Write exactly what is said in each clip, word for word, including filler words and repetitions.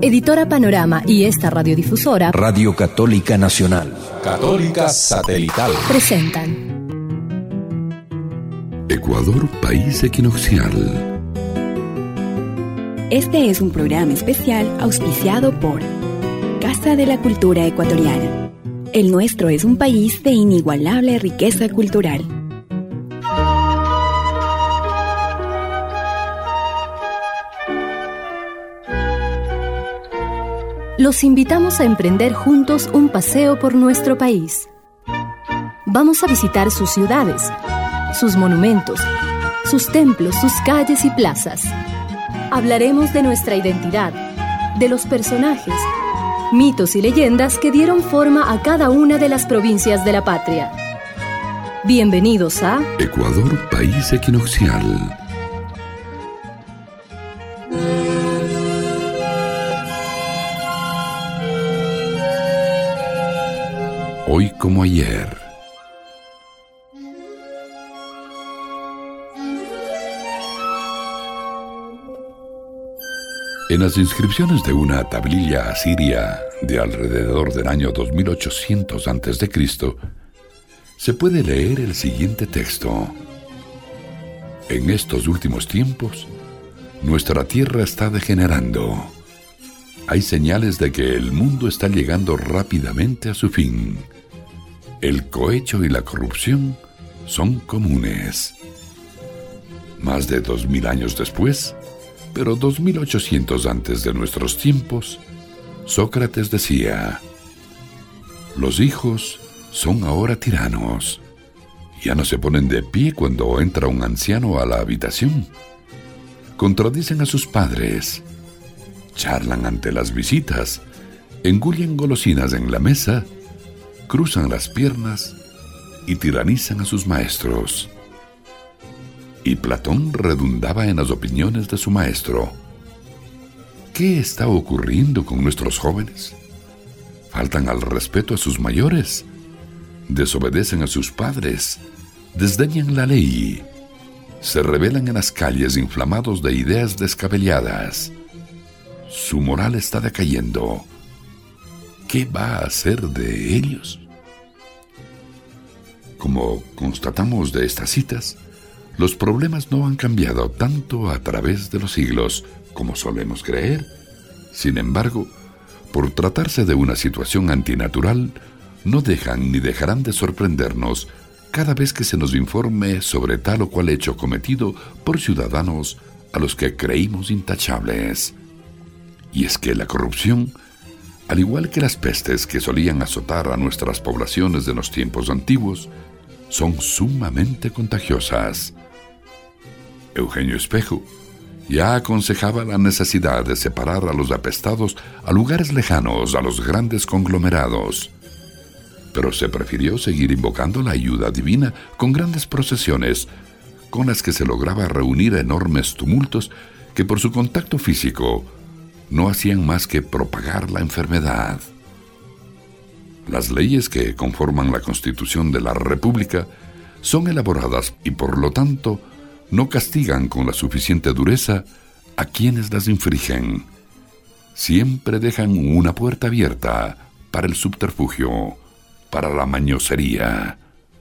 Editora Panorama y esta radiodifusora, Radio Católica Nacional, Católica Satelital, presentan Ecuador, país equinoccial. Este es un programa especial auspiciado por Casa de la Cultura Ecuatoriana. El nuestro es un país de inigualable riqueza cultural. Los invitamos a emprender juntos un paseo por nuestro país. Vamos a visitar sus ciudades, sus monumentos, sus templos, sus calles y plazas. Hablaremos de nuestra identidad, de los personajes, mitos y leyendas que dieron forma a cada una de las provincias de la patria. Bienvenidos a Ecuador, país equinoccial. Hoy como ayer. En las inscripciones de una tablilla asiria de alrededor del año dos mil ochocientos antes de Cristo, se puede leer el siguiente texto: En estos últimos tiempos, nuestra tierra está degenerando. Hay señales de que el mundo está llegando rápidamente a su fin. El cohecho y la corrupción son comunes. Más de dos mil años después, pero dos mil ochocientos antes de nuestros tiempos, Sócrates decía: los hijos son ahora tiranos. Ya no se ponen de pie cuando entra un anciano a la habitación. Contradicen a sus padres. Charlan ante las visitas. Engullen golosinas en la mesa. Cruzan las piernas y tiranizan a sus maestros. Y Platón redundaba en las opiniones de su maestro. ¿Qué está ocurriendo con nuestros jóvenes? Faltan al respeto a sus mayores, desobedecen a sus padres, desdeñan la ley, se rebelan en las calles inflamados de ideas descabelladas. Su moral está decayendo. ¿Qué va a hacer de ellos? Como constatamos de estas citas, los problemas no han cambiado tanto a través de los siglos como solemos creer. Sin embargo, por tratarse de una situación antinatural, no dejan ni dejarán de sorprendernos cada vez que se nos informe sobre tal o cual hecho cometido por ciudadanos a los que creímos intachables. Y es que la corrupción, al igual que las pestes que solían azotar a nuestras poblaciones de los tiempos antiguos, son sumamente contagiosas. Eugenio Espejo ya aconsejaba la necesidad de separar a los apestados a lugares lejanos a los grandes conglomerados. Pero se prefirió seguir invocando la ayuda divina con grandes procesiones, con las que se lograba reunir enormes tumultos que por su contacto físico no hacían más que propagar la enfermedad. Las leyes que conforman la Constitución de la República son elaboradas y por lo tanto no castigan con la suficiente dureza a quienes las infringen. Siempre dejan una puerta abierta para el subterfugio, para la mañosería.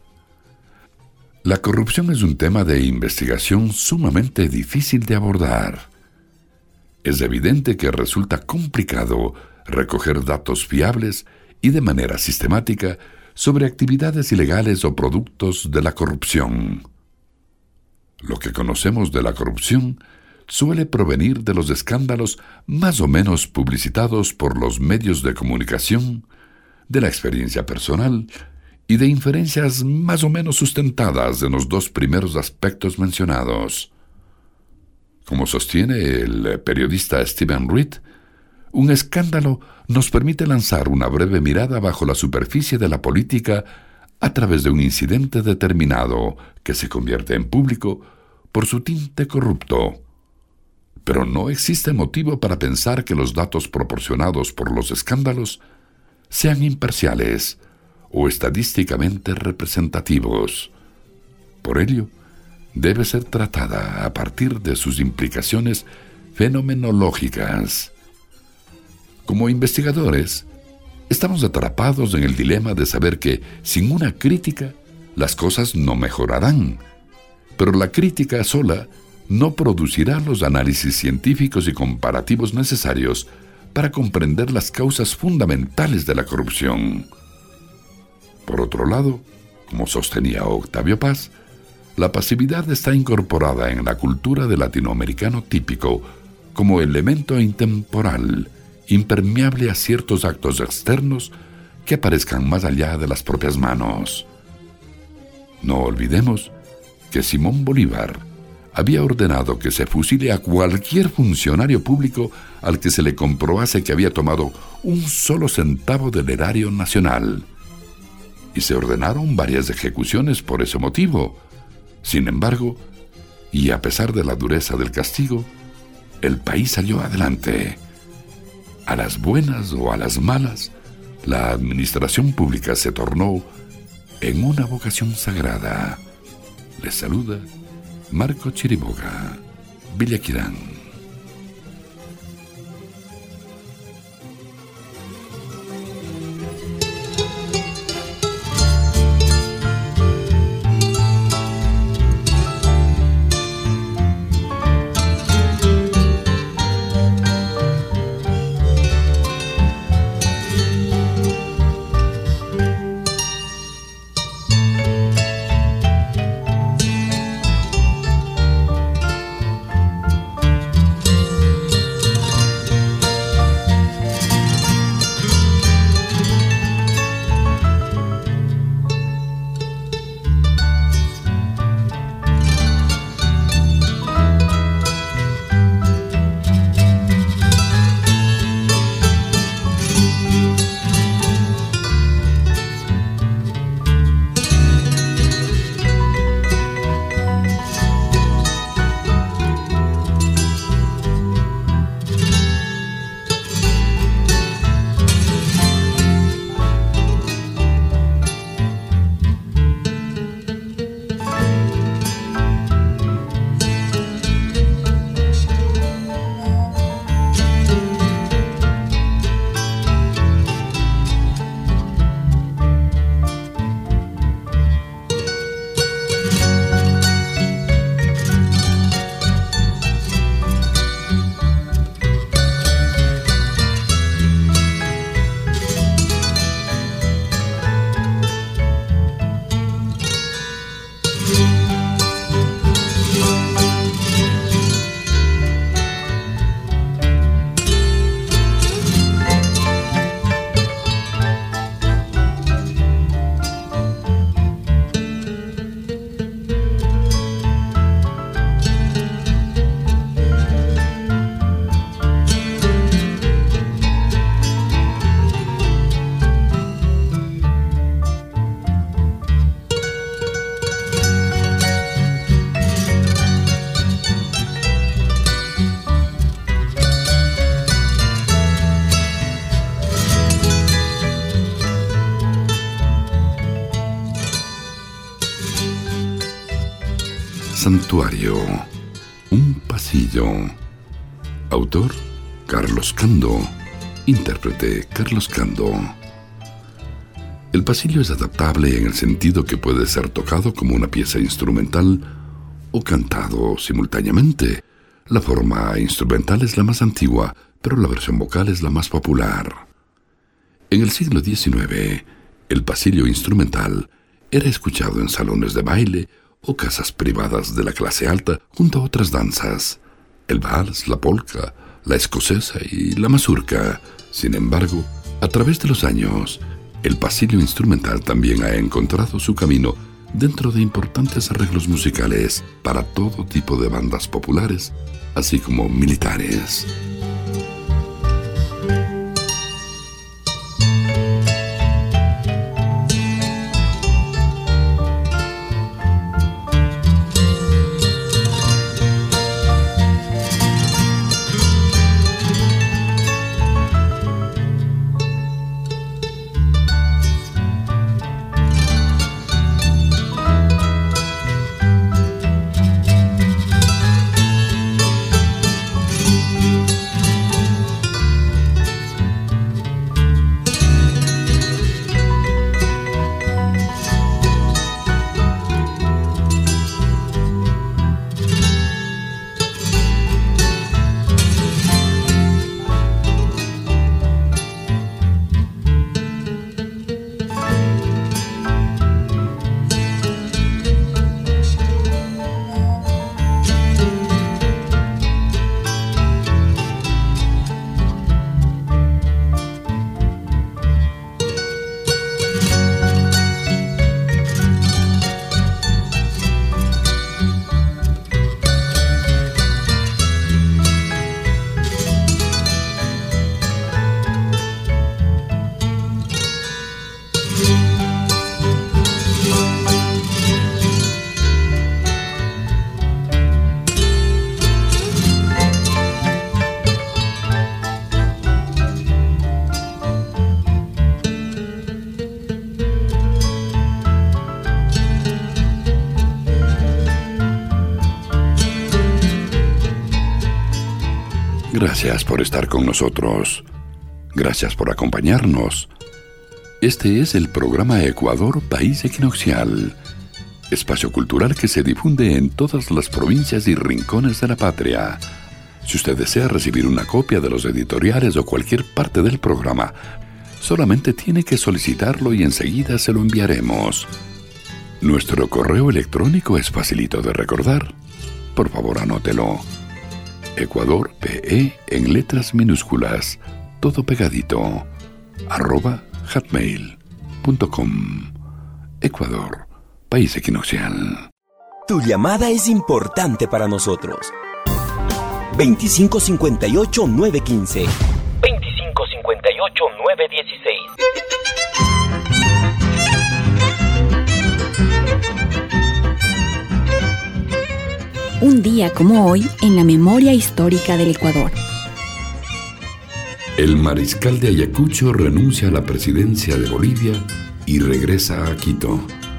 La corrupción es un tema de investigación sumamente difícil de abordar. Es evidente que resulta complicado recoger datos fiables y de manera sistemática sobre actividades ilegales o productos de la corrupción. Lo que conocemos de la corrupción suele provenir de los escándalos más o menos publicitados por los medios de comunicación, de la experiencia personal y de inferencias más o menos sustentadas en los dos primeros aspectos mencionados. Como sostiene el periodista Stephen Reed, un escándalo nos permite lanzar una breve mirada bajo la superficie de la política a través de un incidente determinado que se convierte en público por su tinte corrupto. Pero no existe motivo para pensar que los datos proporcionados por los escándalos sean imparciales o estadísticamente representativos. Por ello, debe ser tratada a partir de sus implicaciones fenomenológicas. Como investigadores, estamos atrapados en el dilema de saber que sin una crítica las cosas no mejorarán, pero la crítica sola no producirá los análisis científicos y comparativos necesarios para comprender las causas fundamentales de la corrupción. Por otro lado, como sostenía Octavio Paz, la pasividad está incorporada en la cultura del latinoamericano típico como elemento intemporal, impermeable a ciertos actos externos que aparezcan más allá de las propias manos. No olvidemos que Simón Bolívar había ordenado que se fusile a cualquier funcionario público al que se le comprobase que había tomado un solo centavo del erario nacional. Y se ordenaron varias ejecuciones por ese motivo. Sin embargo, y a pesar de la dureza del castigo, el país salió adelante. A las buenas o a las malas, la administración pública se tornó en una vocación sagrada. Les saluda Marco Chiriboga, Villaquirán. Santuario, un pasillo. Autor, Carlos Cando. Intérprete, Carlos Cando. El pasillo es adaptable en el sentido que puede ser tocado como una pieza instrumental o cantado simultáneamente. La forma instrumental es la más antigua, pero la versión vocal es la más popular. En el siglo diecinueve, el pasillo instrumental era escuchado en salones de baile o casas privadas de la clase alta junto a otras danzas, el vals, la polka, la escocesa y la mazurca. Sin embargo, a través de los años, el pasillo instrumental también ha encontrado su camino dentro de importantes arreglos musicales para todo tipo de bandas populares, así como militares. Gracias por estar con nosotros. Gracias por acompañarnos. Este es el programa Ecuador, País Equinoccial, espacio cultural que se difunde en todas las provincias y rincones de la patria. Si usted desea recibir una copia de los editoriales o cualquier parte del programa, solamente tiene que solicitarlo y enseguida se lo enviaremos. Nuestro correo electrónico es facilito de recordar. Por favor, anótelo. Ecuador P E en letras minúsculas, todo pegadito, arroba hotmail punto com. Ecuador, País Equinoccial. Tu llamada es importante para nosotros. veinticinco cincuenta y ocho, nueve quince. veinticinco cincuenta y ocho, nueve dieciséis. Un día como hoy en la memoria histórica del Ecuador. El mariscal de Ayacucho renuncia a la presidencia de Bolivia y regresa a Quito.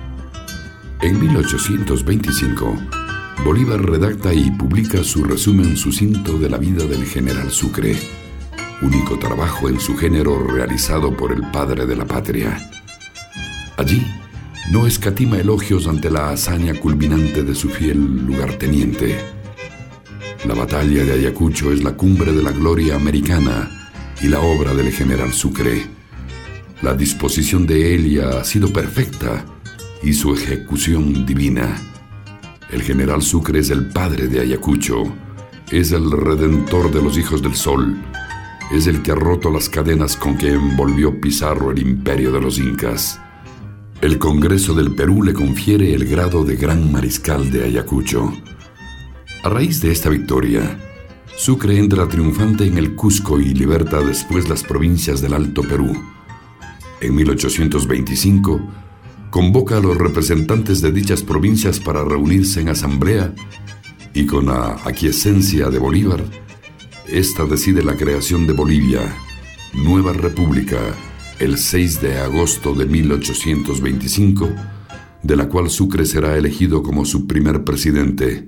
En mil ochocientos veinticinco, Bolívar redacta y publica su resumen sucinto de la vida del general Sucre, único trabajo en su género realizado por el padre de la patria. Allí, no escatima elogios ante la hazaña culminante de su fiel lugarteniente. La batalla de Ayacucho es la cumbre de la gloria americana y la obra del general Sucre. La disposición de Elia ha sido perfecta y su ejecución divina. El general Sucre es el padre de Ayacucho, es el redentor de los hijos del sol, es el que ha roto las cadenas con que envolvió Pizarro el imperio de los incas. El Congreso del Perú le confiere el grado de Gran Mariscal de Ayacucho. A raíz de esta victoria, Sucre entra triunfante en el Cusco y liberta después las provincias del Alto Perú. En mil ochocientos veinticinco, convoca a los representantes de dichas provincias para reunirse en asamblea y con la aquiescencia de Bolívar, ésta decide la creación de Bolivia, nueva república, el seis de agosto de mil ochocientos veinticinco, de la cual Sucre será elegido como su primer presidente.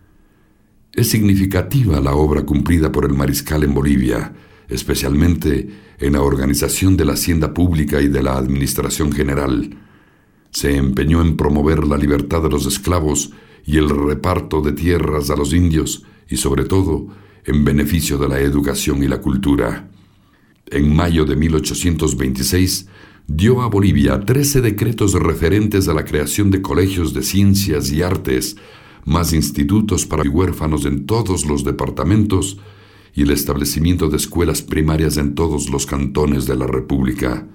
Es significativa la obra cumplida por el mariscal en Bolivia, especialmente en la organización de la hacienda pública y de la administración general. Se empeñó en promover la libertad de los esclavos y el reparto de tierras a los indios y, sobre todo, en beneficio de la educación y la cultura. En mayo de mil ochocientos veintiséis, dio a Bolivia trece decretos referentes a la creación de colegios de ciencias y artes, más institutos para huérfanos en todos los departamentos y el establecimiento de escuelas primarias en todos los cantones de la República.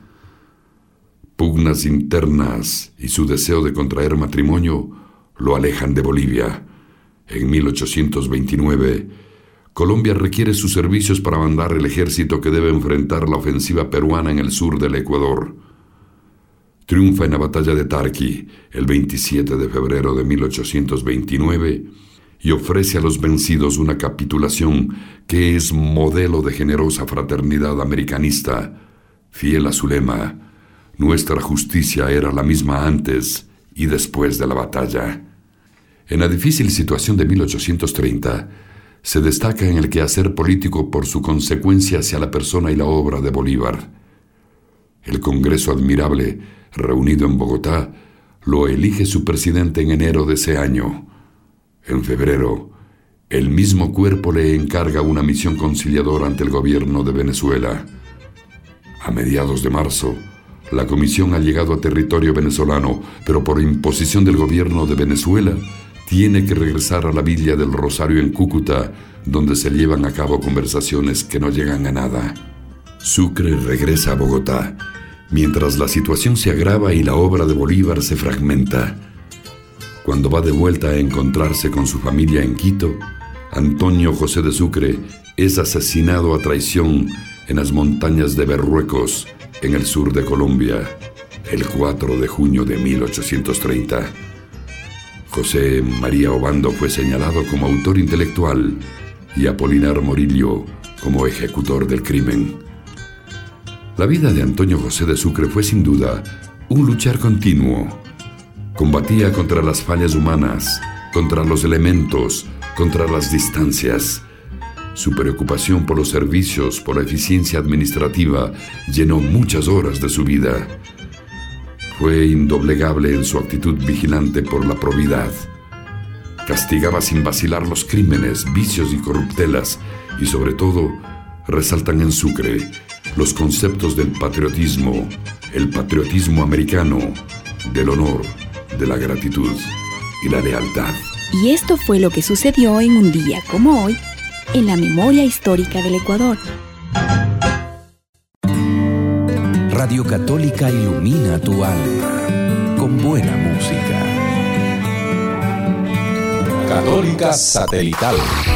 Pugnas internas y su deseo de contraer matrimonio lo alejan de Bolivia. En mil ochocientos veintinueve, Colombia requiere sus servicios para mandar el ejército que debe enfrentar la ofensiva peruana en el sur del Ecuador. Triunfa en la batalla de Tarqui el veintisiete de febrero de mil ochocientos veintinueve y ofrece a los vencidos una capitulación que es modelo de generosa fraternidad americanista, fiel a su lema: nuestra justicia era la misma antes y después de la batalla. En la difícil situación de mil ochocientos treinta, se destaca en el quehacer político por su consecuencia hacia la persona y la obra de Bolívar. El Congreso Admirable, reunido en Bogotá, lo elige su presidente en enero de ese año. En febrero, el mismo cuerpo le encarga una misión conciliadora ante el gobierno de Venezuela. A mediados de marzo, la comisión ha llegado a territorio venezolano, pero por imposición del gobierno de Venezuela, tiene que regresar a la Villa del Rosario en Cúcuta, donde se llevan a cabo conversaciones que no llegan a nada. Sucre regresa a Bogotá, mientras la situación se agrava y la obra de Bolívar se fragmenta. Cuando va de vuelta a encontrarse con su familia en Quito, Antonio José de Sucre es asesinado a traición en las montañas de Berruecos, en el sur de Colombia, el cuatro de junio de mil ochocientos treinta. José María Obando fue señalado como autor intelectual y Apolinar Morillo como ejecutor del crimen. La vida de Antonio José de Sucre fue sin duda un luchar continuo. Combatía contra las fallas humanas, contra los elementos, contra las distancias. Su preocupación por los servicios, por la eficiencia administrativa, llenó muchas horas de su vida. Fue indoblegable en su actitud vigilante por la probidad. Castigaba sin vacilar los crímenes, vicios y corruptelas, y sobre todo, resaltan en Sucre los conceptos del patriotismo, el patriotismo americano, del honor, de la gratitud y la lealtad. Y esto fue lo que sucedió en un día como hoy, en la memoria histórica del Ecuador. Radio Católica ilumina tu alma con buena música. Católica Satelital.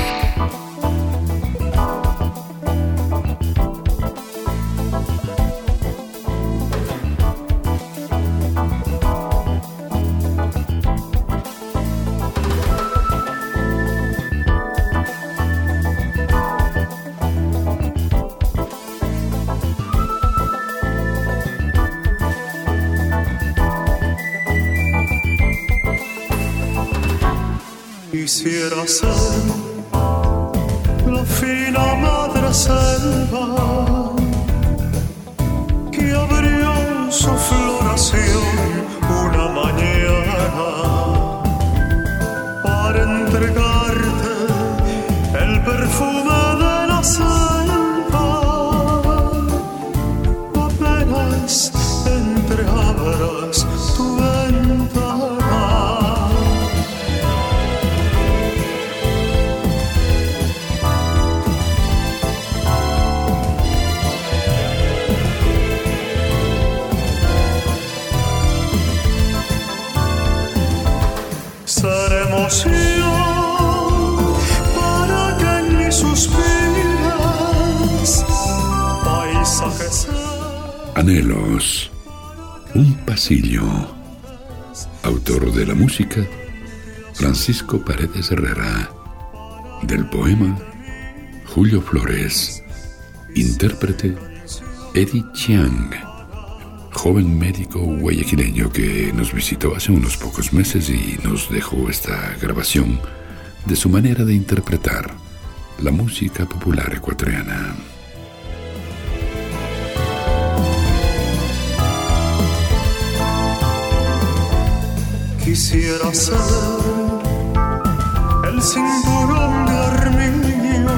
Quisiera ser la fina madre selva que abrió su floración una mañana para entregarte el perfume de la selva. Apenas entreabras tu ventana, seremos yo para que en mí suspiras, paisajes. Anhelos, un pasillo. Autor de la música, Francisco Paredes Herrera. Del poema, Julio Flores. Intérprete, Eddie Chiang, joven médico guayaquileño que nos visitó hace unos pocos meses y nos dejó esta grabación de su manera de interpretar la música popular ecuatoriana. Quisiera ser el cinturón de armiño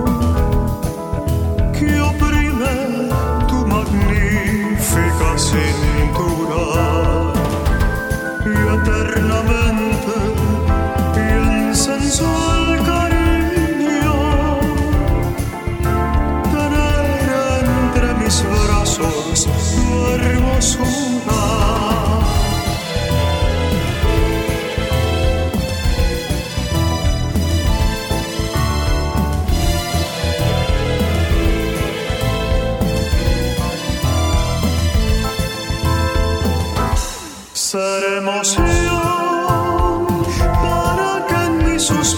que oprime tu magnífica cintura y eternamente piensa en su cariño, tener entre mis brazos tu hermosura. Seremos yo para que en mí suspiras,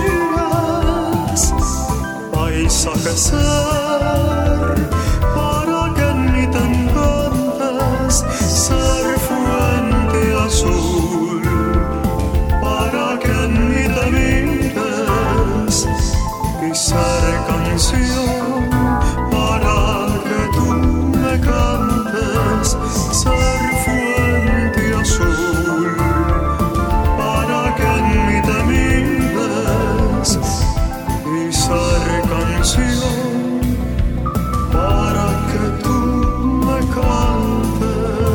paisaje ser para que en mí te encantes, ser fuente azul para que en mí te mires y ser canción para que tú me cantes, ser fuente azul para que en mí te mires y ser canción para que tú me cantes.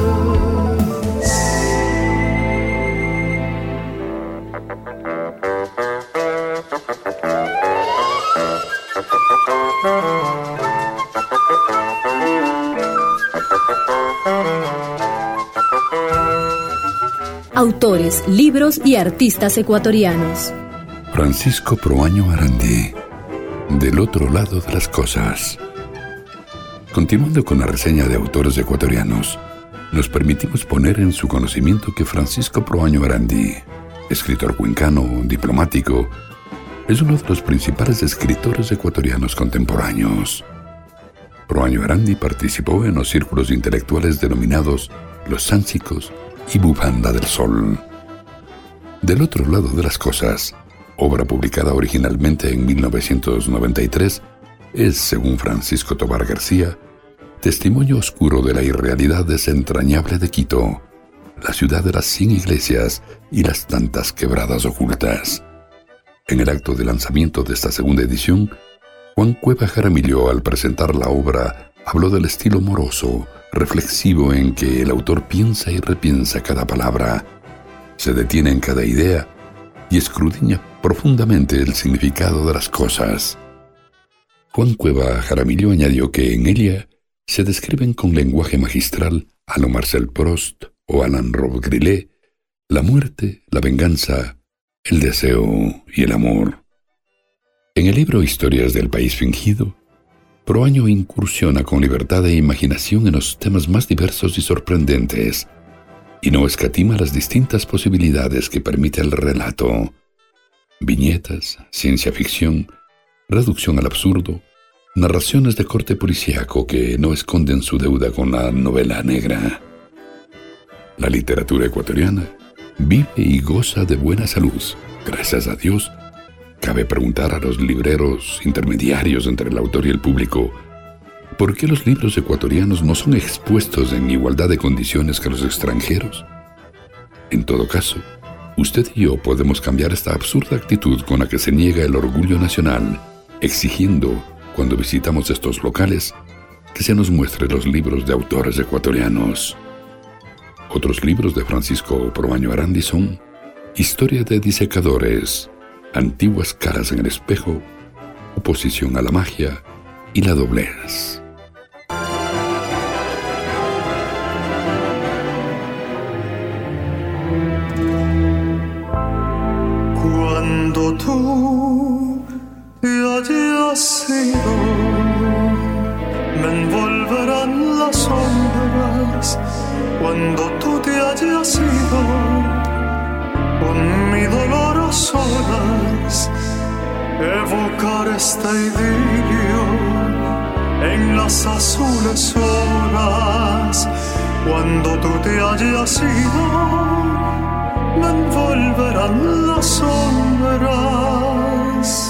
Autores, libros y artistas ecuatorianos. Francisco Proaño Arandí, Del otro lado de las cosas. Continuando con la reseña de autores ecuatorianos, nos permitimos poner en su conocimiento que Francisco Proaño Arandí, escritor cuencano, diplomático, es uno de los principales escritores ecuatorianos contemporáneos. Proaño Arandí participó en los círculos intelectuales denominados Los Sánsicos y Bufanda del Sol. Del otro lado de las cosas, obra publicada originalmente en mil novecientos noventa y tres, es, según Francisco Tobar García, testimonio oscuro de la irrealidad desentrañable de Quito, la ciudad de las cien iglesias y las tantas quebradas ocultas. En el acto de lanzamiento de esta segunda edición, Juan Cueva Jaramillo, al presentar la obra, habló del estilo moroso, reflexivo en que el autor piensa y repiensa cada palabra, se detiene en cada idea y escudriña profundamente el significado de las cosas. Juan Cueva Jaramillo añadió que en ella se describen con lenguaje magistral a lo Marcel Proust o Alain Robbe-Grillet la muerte, la venganza, el deseo y el amor. En el libro Historias del País Fingido, Proaño incursiona con libertad e imaginación en los temas más diversos y sorprendentes, y no escatima las distintas posibilidades que permite el relato: viñetas, ciencia ficción, reducción al absurdo, narraciones de corte policíaco que no esconden su deuda con la novela negra. La literatura ecuatoriana vive y goza de buena salud, gracias a Dios. Cabe preguntar a los libreros intermediarios entre el autor y el público, ¿por qué los libros ecuatorianos no son expuestos en igualdad de condiciones que los extranjeros? En todo caso, usted y yo podemos cambiar esta absurda actitud con la que se niega el orgullo nacional, exigiendo, cuando visitamos estos locales, que se nos muestre los libros de autores ecuatorianos. Otros libros de Francisco Proaño Arandi son Historia de disecadores, Antiguas caras en el espejo, Oposición a la magia y La doblez. Cuando tú te hayas ido, me envolverán las sombras. Cuando tú te hayas ido, con mi dolor a solas, evocar este idilio en las azules horas. Cuando tú te hayas ido, me envolverán las sombras.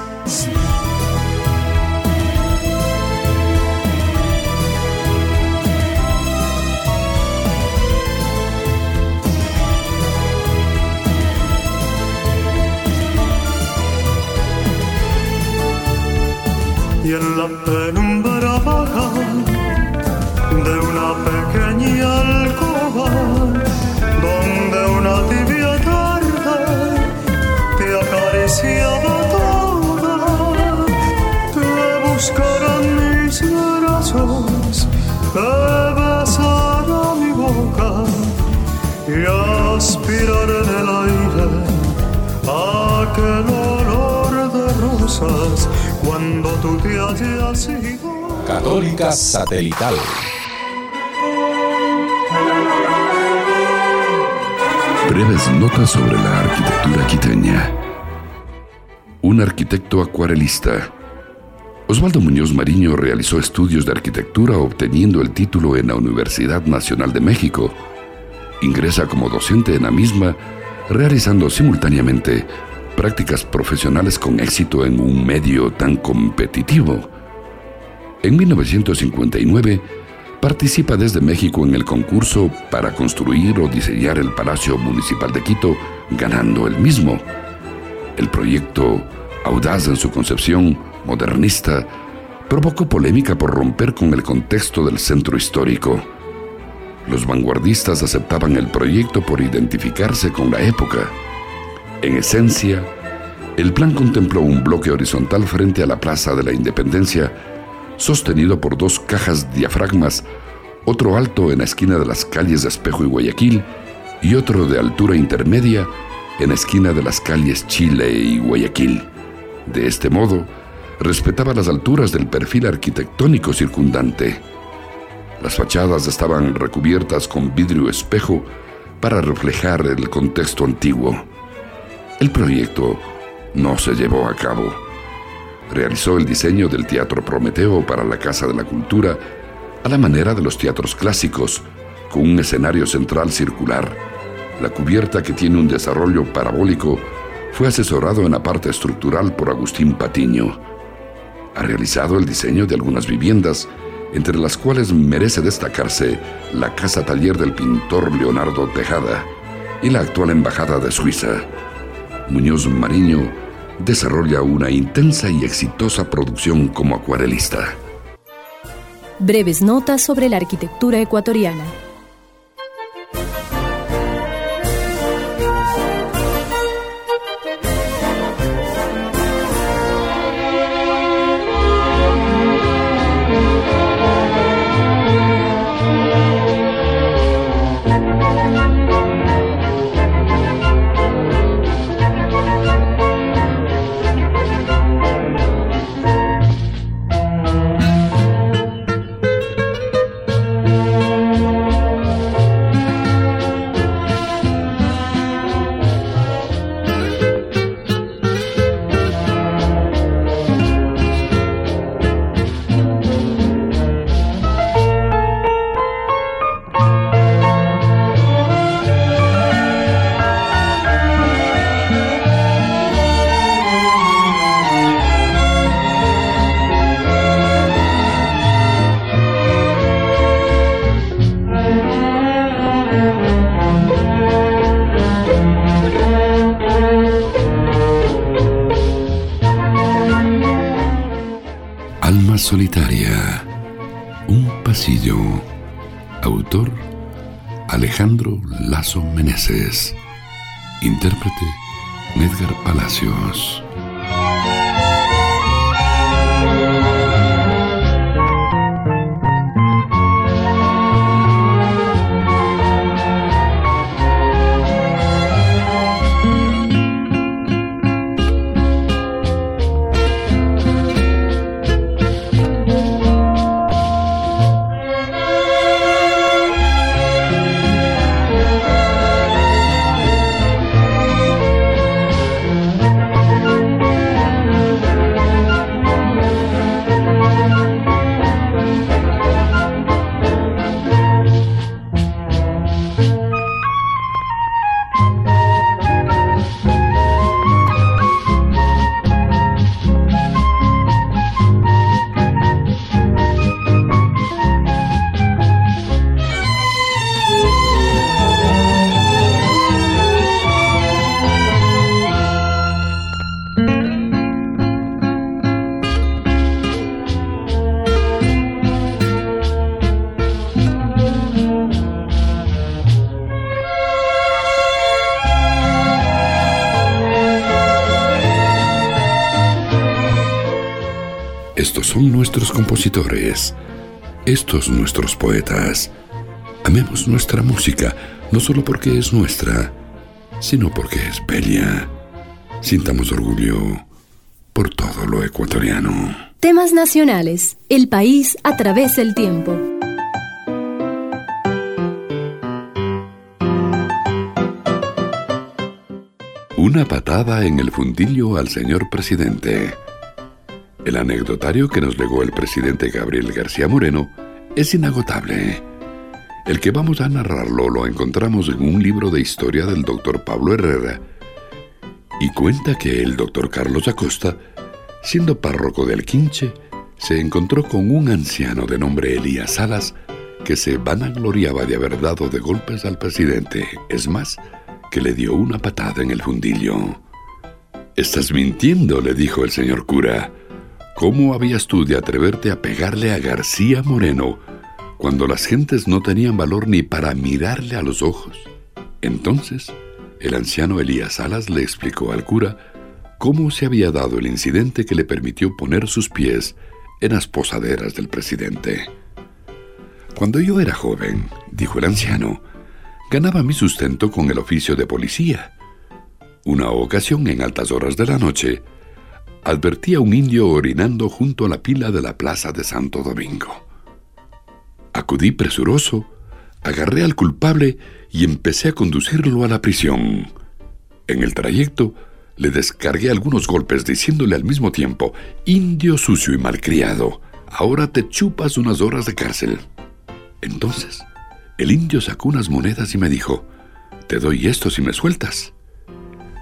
Y en la penumbra vaga de una pequeña alcoba, donde una tibia tarde te acariciaba toda, te buscarán mis brazos, te besará mi boca y aspiraré en el aire aquel olor de rosas. Cuando tú te hayas ido. Católica Satelital. Breves notas sobre la arquitectura quiteña. Un arquitecto acuarelista. Osvaldo Muñoz Mariño realizó estudios de arquitectura obteniendo el título en la Universidad Nacional de México. Ingresa como docente en la misma, realizando simultáneamente prácticas profesionales con éxito en un medio tan competitivo. En mil novecientos cincuenta y nueve, participa desde México en el concurso para construir o diseñar el Palacio Municipal de Quito, ganando el mismo. El proyecto, audaz en su concepción, modernista, provocó polémica por romper con el contexto del centro histórico. Los vanguardistas aceptaban el proyecto por identificarse con la época. En esencia, el plan contempló un bloque horizontal frente a la Plaza de la Independencia, sostenido por dos cajas diafragmas, otro alto en la esquina de las calles de Espejo y Guayaquil, y otro de altura intermedia en la esquina de las calles Chile y Guayaquil. De este modo, respetaba las alturas del perfil arquitectónico circundante. Las fachadas estaban recubiertas con vidrio espejo para reflejar el contexto antiguo. El proyecto no se llevó a cabo. Realizó el diseño del Teatro Prometeo para la Casa de la Cultura a la manera de los teatros clásicos, con un escenario central circular. La cubierta, que tiene un desarrollo parabólico, Fue asesorado en la parte estructural por Agustín Patiño. Ha realizado el diseño de algunas viviendas, entre las cuales merece destacarse la casa taller del pintor Leonardo Tejada y la actual embajada de Suiza. Muñoz Mariño desarrolla una intensa y exitosa producción como acuarelista. Breves notas sobre la arquitectura ecuatoriana. Solitaria, un pasillo. Autor Alejandro Lazo Meneses. Intérprete Edgar Palacios. Estos son nuestros compositores, estos nuestros poetas. Amemos nuestra música, no solo porque es nuestra, sino porque es bella. Sintamos orgullo por todo lo ecuatoriano. Temas nacionales, el país a través del tiempo. Una patada en el fundillo al señor presidente. El anecdotario que nos legó el presidente Gabriel García Moreno es inagotable. El que vamos a narrarlo lo encontramos en un libro de historia del doctor Pablo Herrera, y cuenta que el doctor Carlos Acosta, siendo párroco del Quinche, se encontró con un anciano de nombre Elías Salas que se vanagloriaba de haber dado de golpes al presidente, es más, que le dio una patada en el fundillo. «Estás mintiendo», le dijo el señor cura. «¿Cómo habías tú de atreverte a pegarle a García Moreno cuando las gentes no tenían valor ni para mirarle a los ojos?» Entonces, el anciano Elías Salas le explicó al cura cómo se había dado el incidente que le permitió poner sus pies en las posaderas del presidente. «Cuando yo era joven», dijo el anciano, «ganaba mi sustento con el oficio de policía. Una ocasión, en altas horas de la noche, advertí a un indio orinando junto a la pila de la plaza de Santo Domingo. Acudí presuroso, agarré al culpable y empecé a conducirlo a la prisión. En el trayecto le descargué algunos golpes diciéndole al mismo tiempo: «Indio sucio y malcriado, ahora te chupas unas horas de cárcel». Entonces el indio sacó unas monedas y me dijo: «Te doy esto si me sueltas».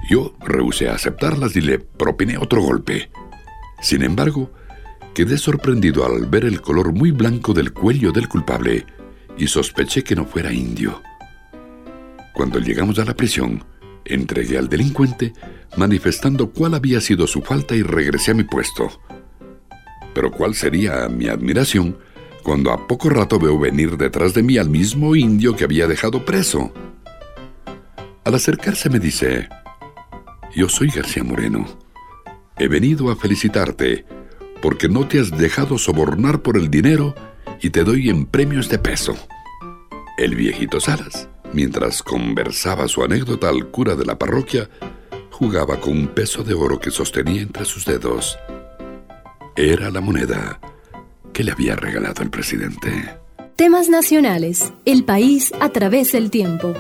Yo rehusé a aceptarlas y le propiné otro golpe. Sin embargo, quedé sorprendido al ver el color muy blanco del cuello del culpable y sospeché que no fuera indio. Cuando llegamos a la prisión, entregué al delincuente manifestando cuál había sido su falta y regresé a mi puesto. Pero cuál sería mi admiración cuando a poco rato veo venir detrás de mí al mismo indio que había dejado preso. Al acercarse me dice: «Yo soy García Moreno. He venido a felicitarte porque no te has dejado sobornar por el dinero y te doy en premios de peso». El viejito Salas, mientras conversaba su anécdota al cura de la parroquia, jugaba con un peso de oro que sostenía entre sus dedos. Era la moneda que le había regalado el presidente. Temas nacionales. El país a través del tiempo.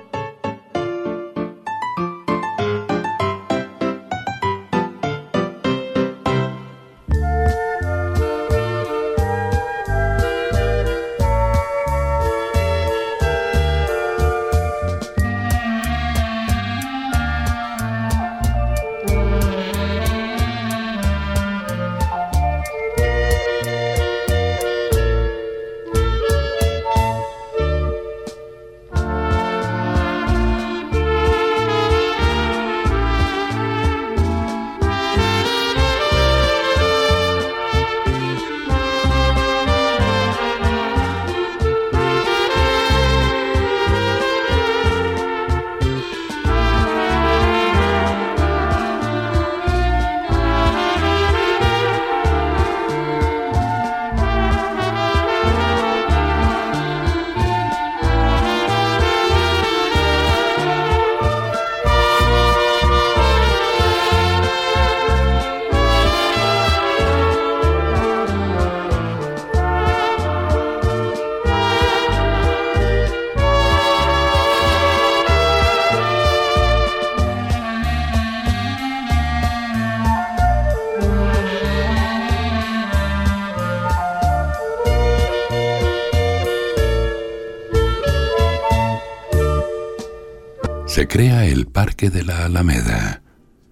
Se crea el Parque de la Alameda.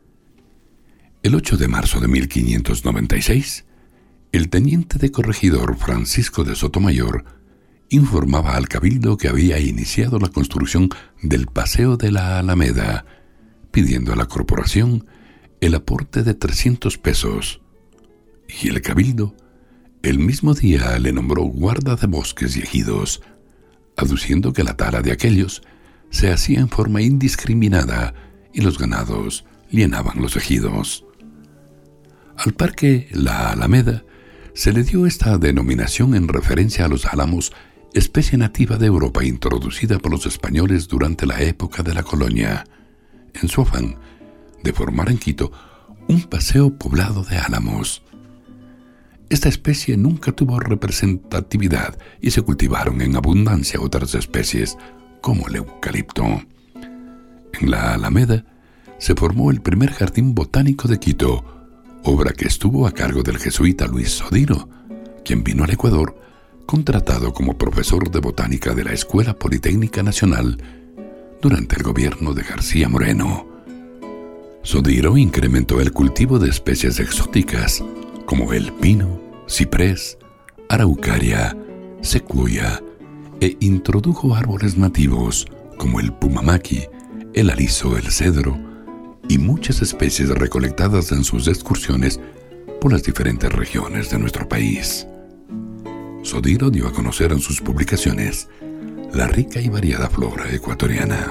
El ocho de marzo de mil quinientos noventa y seis, el teniente de corregidor Francisco de Sotomayor informaba al Cabildo que había iniciado la construcción del Paseo de la Alameda, pidiendo a la corporación el aporte de trescientos pesos. Y el Cabildo, el mismo día, le nombró guarda de bosques y ejidos, aduciendo que la tala de aquellos se hacía en forma indiscriminada y los ganados llenaban los ejidos. Al parque La Alameda se le dio esta denominación en referencia a los álamos, especie nativa de Europa introducida por los españoles durante la época de la colonia, en su afán de formar en Quito un paseo poblado de álamos. Esta especie nunca tuvo representatividad y se cultivaron en abundancia otras especies, como el eucalipto. En la Alameda se formó el primer jardín botánico de Quito, obra que estuvo a cargo del jesuita Luis Sodino, quien vino al Ecuador contratado como profesor de botánica de la Escuela Politécnica Nacional durante el gobierno de García Moreno. Sodino incrementó el cultivo de especies exóticas como el pino, ciprés, araucaria, secuoya, e introdujo árboles nativos como el pumamaqui, el aliso, el cedro y muchas especies recolectadas en sus excursiones por las diferentes regiones de nuestro país. Sodino dio a conocer en sus publicaciones la rica y variada flora ecuatoriana.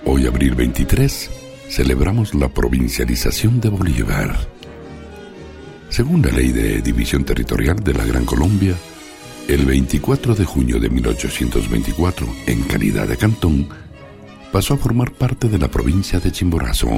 Hoy, abril veintitrés, celebramos la provincialización de Bolívar. Según la Ley de División Territorial de la Gran Colombia, el veinticuatro de junio de mil ochocientos veinticuatro, en calidad de cantón, pasó a formar parte de la provincia de Chimborazo.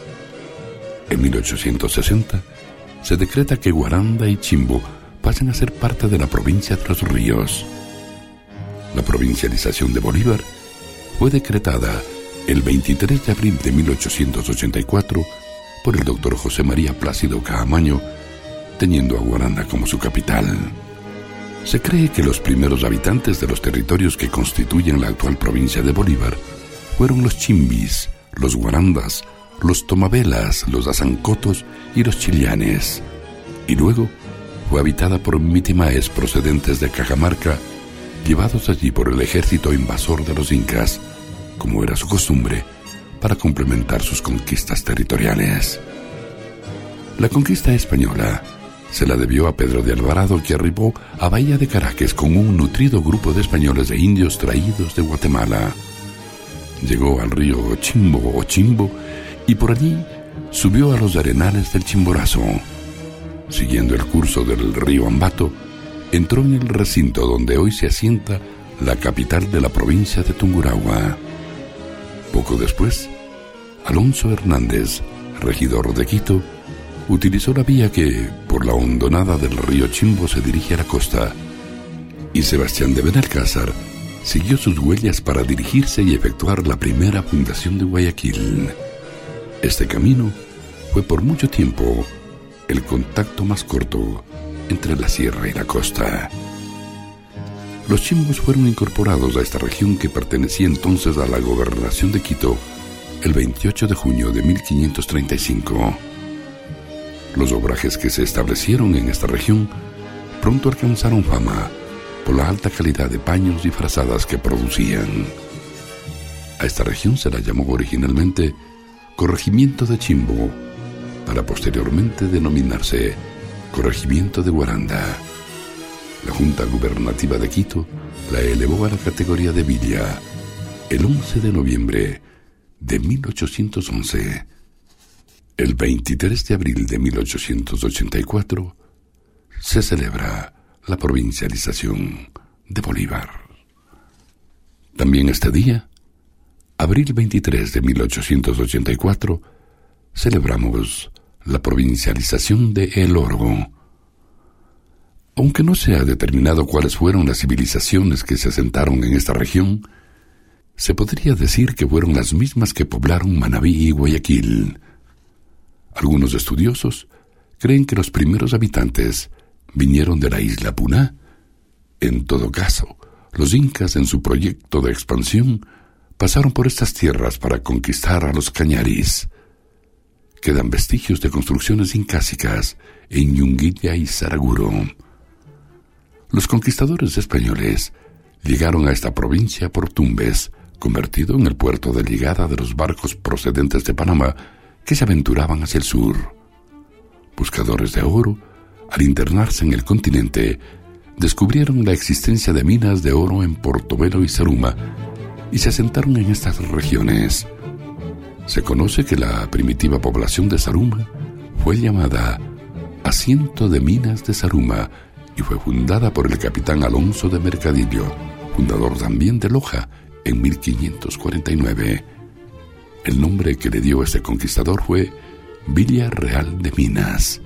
En mil ochocientos sesenta, se decreta que Guaranda y Chimbo pasen a ser parte de la provincia de Los Ríos. La provincialización de Bolívar fue decretada el veintitrés de abril de mil ochocientos ochenta y cuatro por el doctor José María Plácido Caamaño, teniendo a Guaranda como su capital. Se cree que los primeros habitantes de los territorios que constituyen la actual provincia de Bolívar fueron los chimbis, los guarandas, los tomabelas, los azancotos y los chilianes, y luego fue habitada por mitimaes procedentes de Cajamarca, llevados allí por el ejército invasor de los incas, como era su costumbre, para complementar sus conquistas territoriales. La conquista española se la debió a Pedro de Alvarado, que arribó a Bahía de Caracas con un nutrido grupo de españoles de indios traídos de Guatemala. Llegó al río Chimbo o Chimbo y por allí subió a los arenales del Chimborazo. Siguiendo el curso del río Ambato, entró en el recinto donde hoy se asienta la capital de la provincia de Tungurahua. Poco después, Alonso Hernández, regidor de Quito, utilizó la vía que, por la hondonada del río Chimbo, se dirige a la costa, y Sebastián de Benalcázar siguió sus huellas para dirigirse y efectuar la primera fundación de Guayaquil. Este camino fue por mucho tiempo el contacto más corto entre la sierra y la costa. Los chimbos fueron incorporados a esta región, que pertenecía entonces a la gobernación de Quito, el veintiocho de junio de mil quinientos treinta y cinco. Los obrajes que se establecieron en esta región pronto alcanzaron fama por la alta calidad de paños y frazadas que producían. A esta región se la llamó originalmente Corregimiento de Chimbo, para posteriormente denominarse Corregimiento de Guaranda. La Junta Gubernativa de Quito la elevó a la categoría de villa el once de noviembre de mil ochocientos once. El veintitrés de abril de mil ochocientos ochenta y cuatro se celebra la provincialización de Bolívar. También este día, abril veintitrés de mil ochocientos ochenta y cuatro, celebramos la provincialización de El Oro. Aunque no se ha determinado cuáles fueron las civilizaciones que se asentaron en esta región, se podría decir que fueron las mismas que poblaron Manabí y Guayaquil. Algunos estudiosos creen que los primeros habitantes vinieron de la isla Puná. En todo caso, los incas, en su proyecto de expansión, pasaron por estas tierras para conquistar a los cañaris. Quedan vestigios de construcciones incásicas en Yunguilla y Saraguro. Los conquistadores españoles llegaron a esta provincia por Tumbes, convertido en el puerto de llegada de los barcos procedentes de Panamá que se aventuraban hacia el sur. Buscadores de oro, al internarse en el continente, descubrieron la existencia de minas de oro en Portobelo y Zaruma y se asentaron en estas regiones. Se conoce que la primitiva población de Zaruma fue llamada Asiento de Minas de Zaruma y fue fundada por el capitán Alonso de Mercadillo, fundador también de Loja, en mil quinientos cuarenta y nueve. El nombre que le dio este conquistador fue Villa Real de Minas.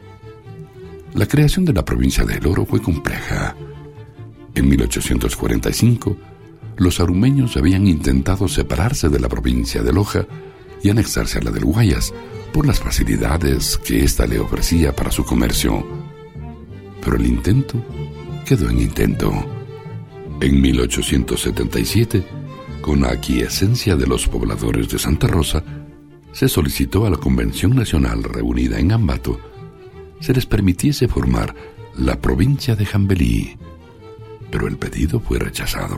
La creación de la provincia de El Oro fue compleja. En mil ochocientos cuarenta y cinco, los arumeños habían intentado separarse de la provincia de Loja y anexarse a la del Guayas por las facilidades que ésta le ofrecía para su comercio. Pero el intento quedó en intento. En mil ochocientos setenta y siete, con la aquiescencia de los pobladores de Santa Rosa, se solicitó a la Convención Nacional reunida en Ambato se les permitiese formar la provincia de Jambelí, pero el pedido fue rechazado.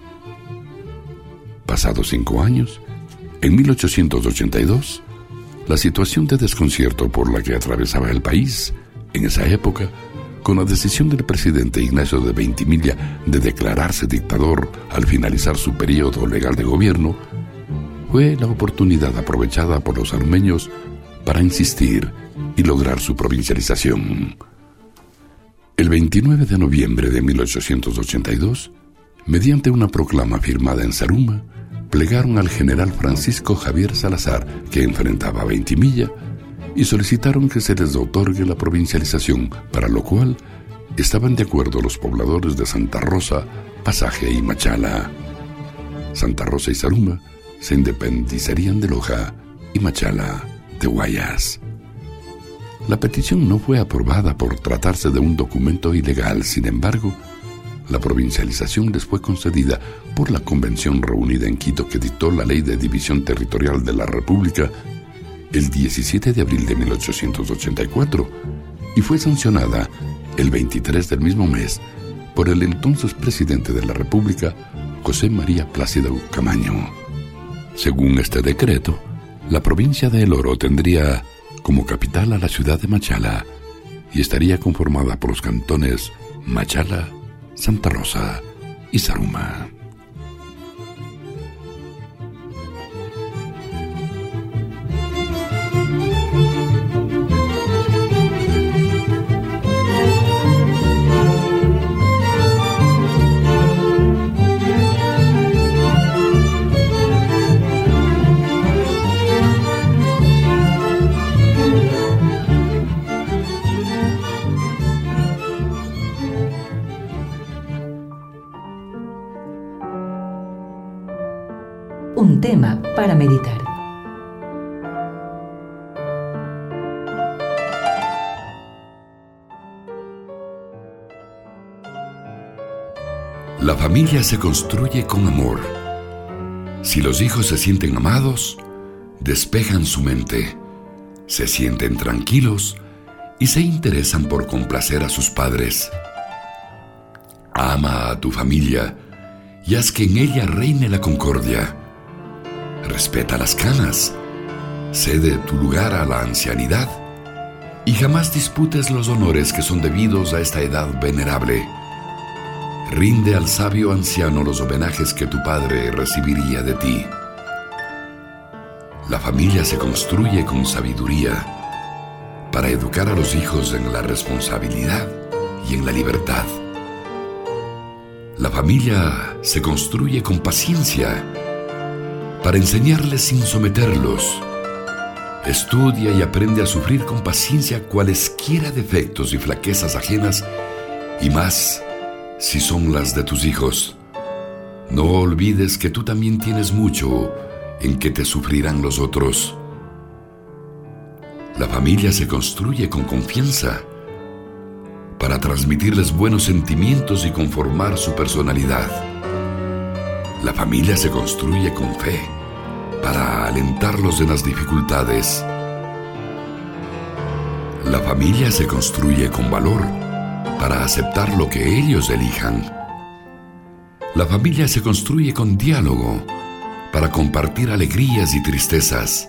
Pasados cinco años, en mil ochocientos ochenta y dos, la situación de desconcierto por la que atravesaba el país en esa época, con la decisión del presidente Ignacio de Veintimilla de declararse dictador al finalizar su periodo legal de gobierno, fue la oportunidad aprovechada por los armeños para insistir y lograr su provincialización. El veintinueve de noviembre de mil ochocientos ochenta y dos, mediante una proclama firmada en Zaruma, plegaron al general Francisco Javier Salazar, que enfrentaba a Ventimilla, y solicitaron que se les otorgue la provincialización, para lo cual estaban de acuerdo los pobladores de Santa Rosa, Pasaje y Machala. Santa Rosa y Zaruma se independizarían de Loja y Machala de Guayas. La petición no fue aprobada por tratarse de un documento ilegal. Sin embargo, la provincialización les fue concedida por la convención reunida en Quito, que dictó la Ley de División Territorial de la República el diecisiete de abril de mil ochocientos ochenta y cuatro y fue sancionada el veintitrés del mismo mes por el entonces presidente de la República, José María Plácido Camaño. Según este decreto, la provincia de El Oro tendría como capital a la ciudad de Machala y estaría conformada por los cantones Machala, Santa Rosa y Zaruma. Un tema para meditar. La familia se construye con amor. Si los hijos se sienten amados, despejan su mente, se sienten tranquilos y se interesan por complacer a sus padres. Ama a tu familia y haz que en ella reine la concordia. Respeta las canas, cede tu lugar a la ancianidad y jamás disputes los honores que son debidos a esta edad venerable. Rinde al sabio anciano los homenajes que tu padre recibiría de ti. La familia se construye con sabiduría para educar a los hijos en la responsabilidad y en la libertad. La familia se construye con paciencia para enseñarles sin someterlos. Estudia y aprende a sufrir con paciencia cualesquiera defectos y flaquezas ajenas, y más si son las de tus hijos. No olvides que tú también tienes mucho en que te sufrirán los otros. La familia se construye con confianza para transmitirles buenos sentimientos y conformar su personalidad. La familia se construye con fe para alentarlos en las dificultades. La familia se construye con valor para aceptar lo que ellos elijan. La familia se construye con diálogo para compartir alegrías y tristezas.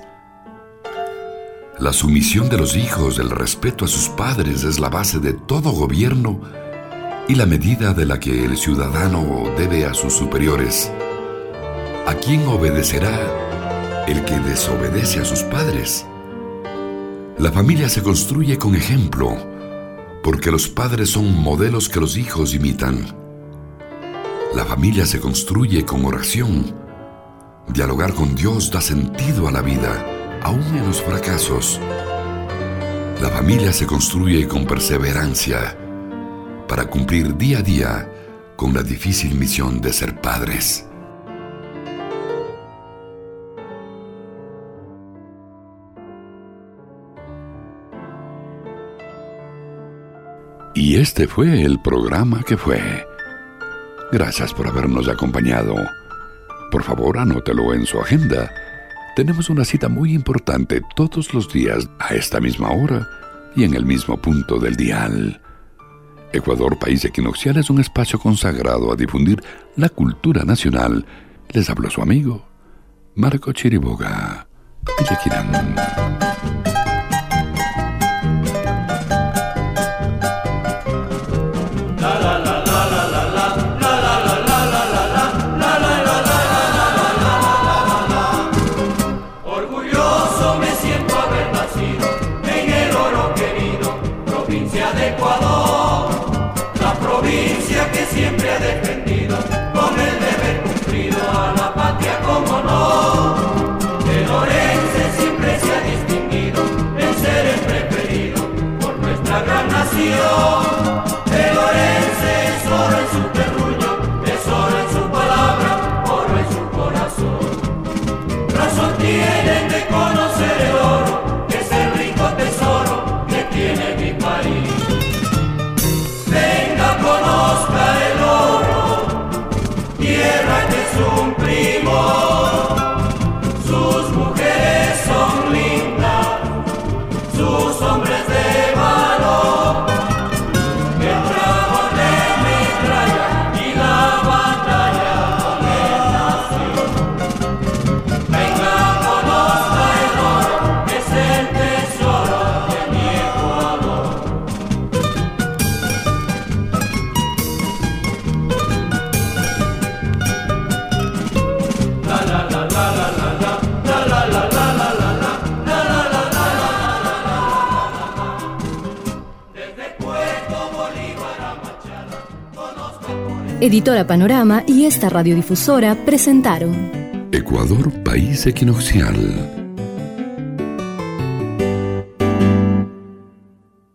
La sumisión de los hijos, el respeto a sus padres es la base de todo gobierno y la medida de la que el ciudadano debe a sus superiores. ¿A quién obedecerá el que desobedece a sus padres? La familia se construye con ejemplo, porque los padres son modelos que los hijos imitan. La familia se construye con oración. Dialogar con Dios da sentido a la vida, aún en los fracasos. La familia se construye con perseverancia para cumplir día a día con la difícil misión de ser padres. Y este fue el programa que fue. Gracias por habernos acompañado. Por favor, anótelo en su agenda. Tenemos una cita muy importante todos los días a esta misma hora y en el mismo punto del dial. Ecuador, país equinoccial, es un espacio consagrado a difundir la cultura nacional. Les habló su amigo, Marco Chiriboga. Pillaquirán. Editora Panorama y esta radiodifusora presentaron Ecuador, país equinoccial.